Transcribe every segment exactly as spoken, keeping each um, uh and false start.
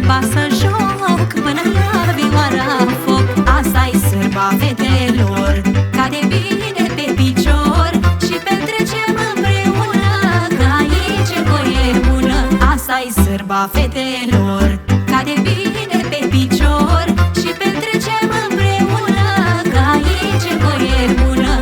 sârba să joc până la vioara foc. Asta-i sârba fetelor, ca de bine pe picior și petrecem împreună, că aici e voie bună. Asta-i sârba fetelor, ca de bine pe picior și petrecem împreună, că aici e voie bună.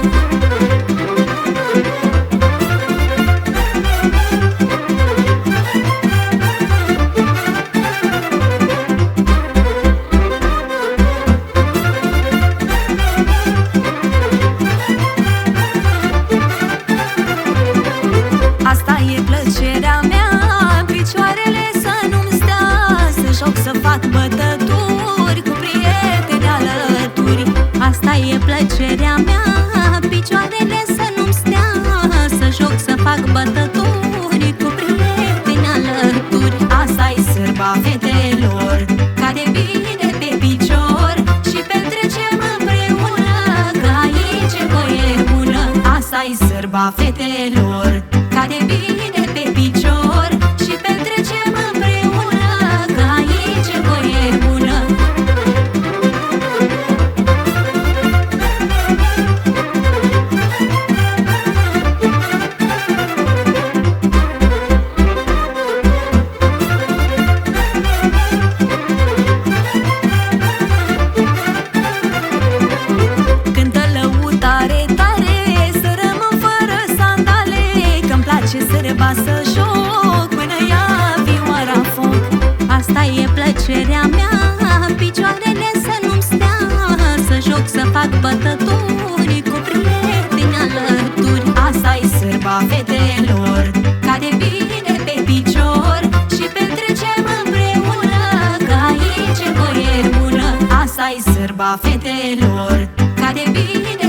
Asta e plăcerea mea, picioarele să nu-mi stea, să joc, să fac bătături cu prieteni alături. Asta e plăcerea mea, picioarele să nu-mi stea, să joc, să fac bătături cu prieteni alături. Asta-i sârba fetelor, ca de bine pe picior și petrecem împreună, că aici e voie bună. Asta-i sârba fetelor, ca de bine pe picior și petrecem împreună, că aici e voie bună. Cântă lăutare tare, să rămân fără sandale, că-mi place sârba să joc până ia vioara foc. Asta e plăcerea mea, picioarele să nu-mi stea, să joc, să fac bătături cu prieteni alături. Asta-i sârba fetelor, ca de bine pe picior și petrecem împreună, că aici e voie bună. Asta-i sârba fetelor, ca de bine